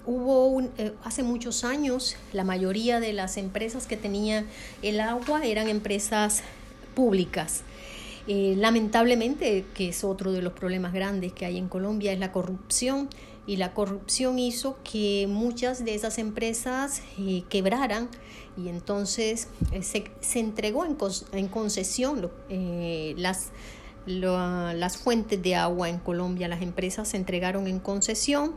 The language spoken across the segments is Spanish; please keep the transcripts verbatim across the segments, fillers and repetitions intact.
hubo un, eh, hace muchos años, la mayoría de las empresas que tenían el agua eran empresas públicas. Eh, lamentablemente, que es otro de los problemas grandes que hay en Colombia, es la corrupción, y la corrupción hizo que muchas de esas empresas eh, quebraran, y entonces eh, se, se entregó en, en concesión eh, las, lo, las fuentes de agua en Colombia. Las empresas se entregaron en concesión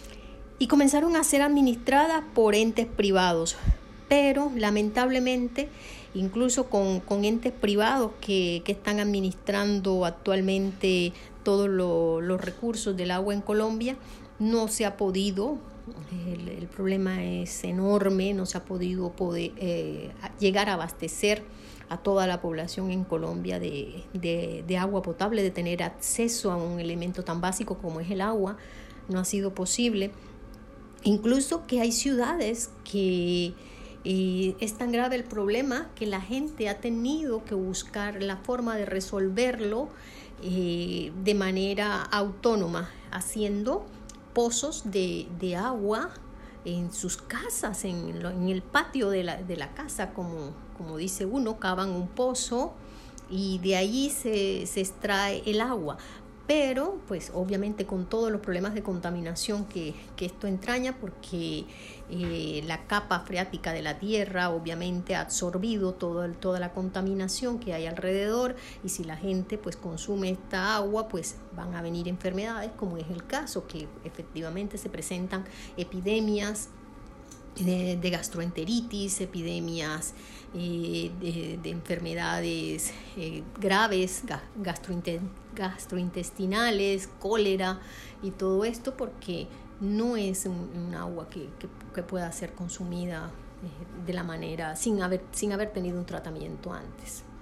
y comenzaron a ser administradas por entes privados, pero lamentablemente incluso con, con entes privados que, que están administrando actualmente todos lo, los recursos del agua en Colombia, no se ha podido, el, el problema es enorme, no se ha podido poder, eh, llegar a abastecer a toda la población en Colombia de, de, de agua potable, de tener acceso a un elemento tan básico como es el agua. No ha sido posible. Incluso que hay ciudades que eh, es tan grave el problema que la gente ha tenido que buscar la forma de resolverlo eh, de manera autónoma, haciendo pozos de, de agua en sus casas, en, lo, en el patio de la, de la casa, como, como dice uno, cavan un pozo y de allí se, se extrae el agua. Pero pues obviamente con todos los problemas de contaminación que, que esto entraña, porque eh, la capa freática de la tierra obviamente ha absorbido todo el, toda la contaminación que hay alrededor, y si la gente pues consume esta agua, pues van a venir enfermedades, como es el caso, que efectivamente se presentan epidemias de, de gastroenteritis, epidemias eh, de, de enfermedades eh, graves, ga, gastrointe, gastrointestinales, cólera y todo esto, porque no es un, un agua que, que, que pueda ser consumida eh, de la manera, sin haber, sin haber tenido un tratamiento antes.